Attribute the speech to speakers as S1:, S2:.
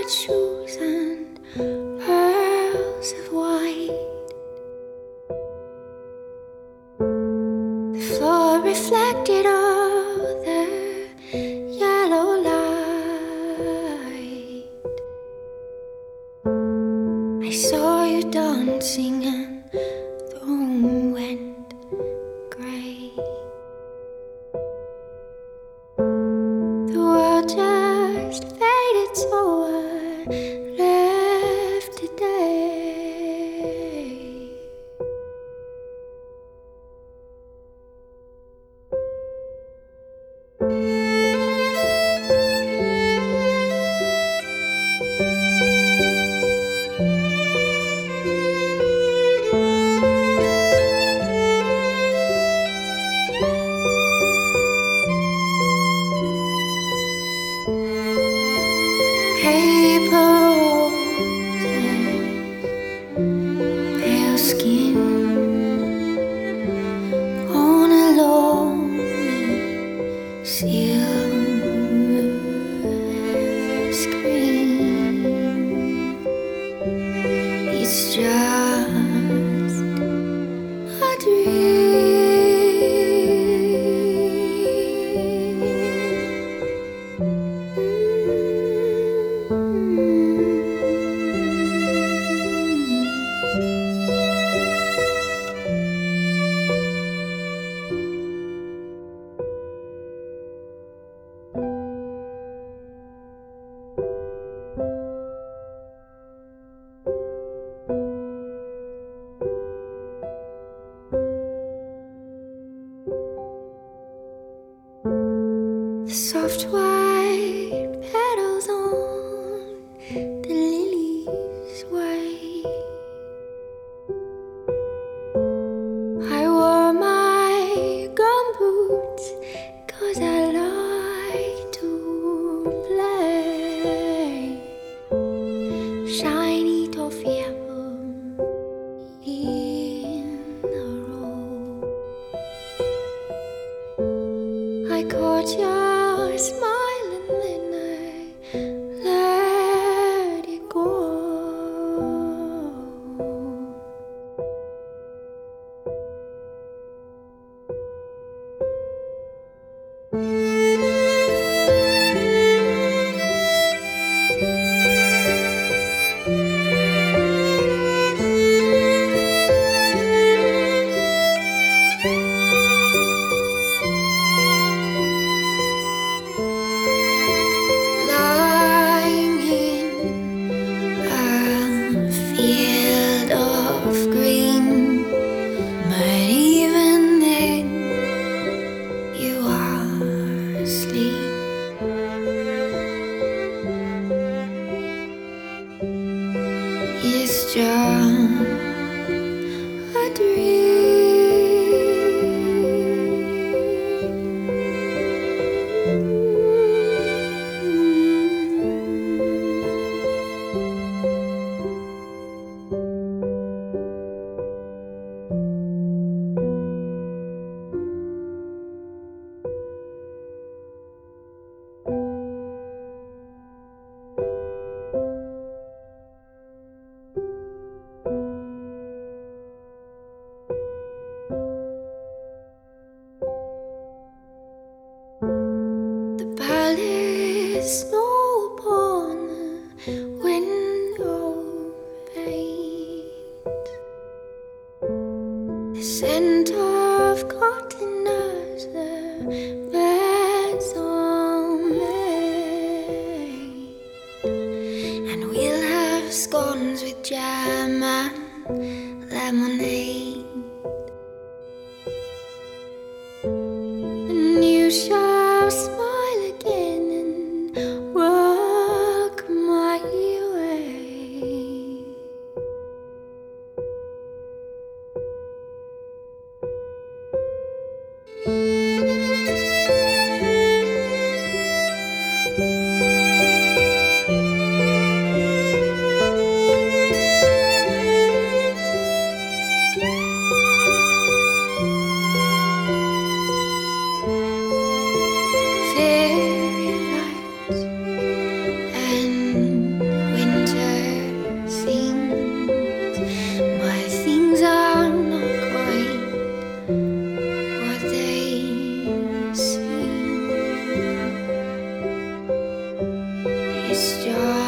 S1: red shoes and pearls of white. The floor reflected all the yellow light. I saw you dancing and the room went grey. The world just faded, so I left today. Paper roses, pale skin on a lonely silver screen. It's just a dream. The soft white petals on the lilies way. I wore my gumboots 'cause I like to play. Shiny toffee apple in a row. I caught your smile and then I let it go. Lying in a field of green, but even then you are asleep. It's just a dream. The palace snow upon the window panes, the scent of cotton as the beds are made, and we'll have scones with jam and lemonade. And you shall smile again and walk my way. start.